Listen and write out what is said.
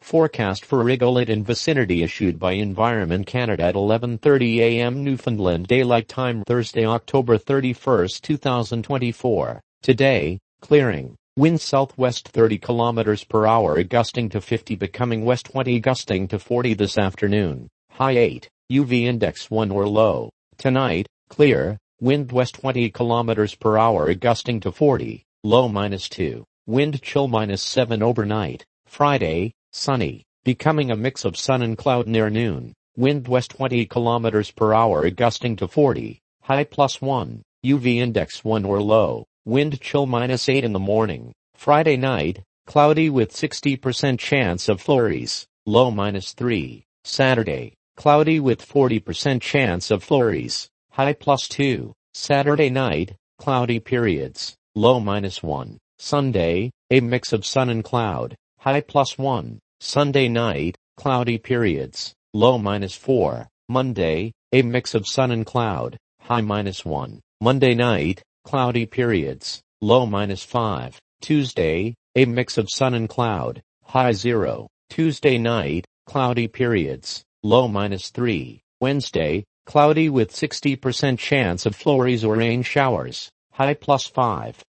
Forecast for regolith and vicinity issued by Environment Canada at 11:30 a.m. Newfoundland Daylight Time, Thursday, October 31, 2024. Today, clearing. Wind southwest 30 km per hour gusting to 50, becoming west 20 gusting to 40 this afternoon. High 8. UV index 1 or low. Tonight, clear. Wind west 20 km per hour gusting to 40. Low -2. Wind chill -7 overnight. Friday, sunny, becoming a mix of sun and cloud near noon. Wind west 20 km per hour gusting to 40. High +1. UV index 1 or low. Wind chill -8 in the morning. Friday night, cloudy with 60% chance of flurries. Low -3. Saturday, cloudy with 40% chance of flurries. High +2. Saturday night, cloudy periods. Low -1. Sunday, a mix of sun and cloud. High +1. Sunday night, cloudy periods. Low -4. Monday, a mix of sun and cloud. High -1. Monday night, cloudy periods. Low -5. Tuesday, a mix of sun and cloud. High 0. Tuesday night, cloudy periods. Low -3. Wednesday, cloudy with 60% chance of flurries or rain showers. High +5.